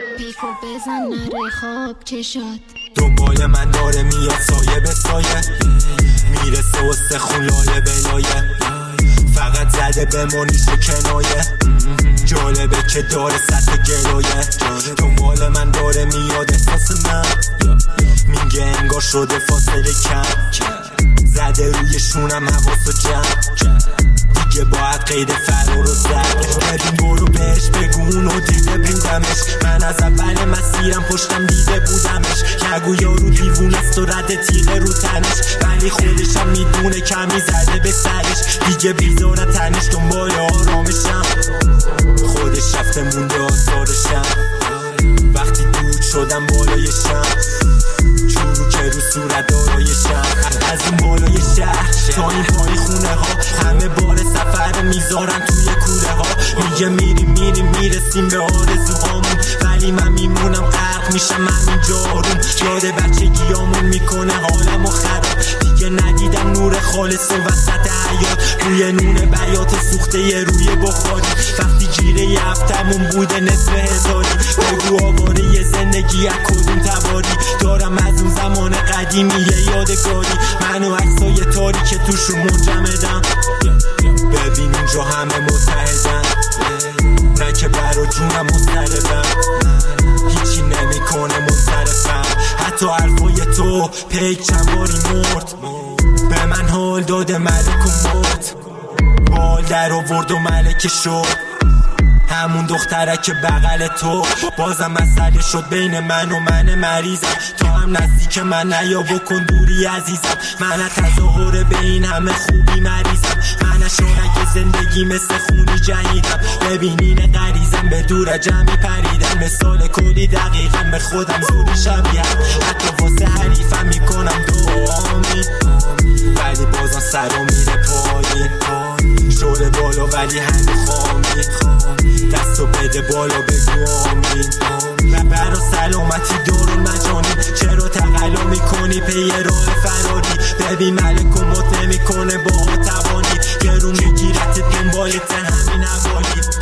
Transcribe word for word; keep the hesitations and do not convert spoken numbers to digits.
پیکو بزن نره خواب چشات دنبال من داره میاد سایه به سایه میرسه و سخون لایه به لایه فقط زده به منیش کنایه جالبه که داره سطح گلایه دنبال من داره میاد احساس من میگه انگار شده فاصله کم زده روی شونم حواس و جمع دیگه باید قید فرار رو زد ببین برو بهش بگو اونو دیده بودمش من از اول مسیرم پشتم دیده بودمش که یارو دیوون است و رد تیغه رو تنش ولی خودشم میدونه کمی زده به سرش دیگه بیزاره تنش دنبال آرامشم خودش رفته مونده آزارشم وقتی دود شدم بالای شم چورو که رو صورت دارایشم از این بالای شهر تا این پای خونه ها همه بار سفر میذارن توی کوره ها میگه میریم میریم میرسیم به آرزوهامون ولی من میمونم غرق میشم همین جاروم یاد بچگیامون میکنه حالمو خراب دیگه ندیدم نور خالص و وسط حیات روی نون بیات سوخته یه روی بخاری وقتی گیره یه هفتمون بوده نصف هزاری بگو آواره یه زندگی از کدوم تباری دارم از اون زمان قدیمی یه یادگاری منو عکسای تاریک توشون منجمدم ببین اینجا همه متحدن نه که برا جونم مضطربم هیچی نمیکنه منصرفم حتی حرفای تو پیک چند باری مرد به من حال داده ملک و مرد بال در آورد و ملک شد همون دختره که بغل تو بازم مسئله شد بین من و من مریضم تا هم نزدیک من نیا بکن دوری عزیزم من تظاهر به این همه خوبی مریضم من شارک زندگی مثل خونی جنیدم ببین اینه غریزم به دور جمعی پریدم مثال کلی دقیقا به خودم زوری شبیهم حتی واسه حریفم میکنم دعامی ولی بازم سرم میره پایین شده بالا ولی هنو خامی دستو بده بالا بگو آمین و برا سلامتی دارون مجانی چرا تقلا میکنی پی راه فراری ببین ملک و مت نمیکنه با توانی گرون میگیرت دنبالت همین حوالی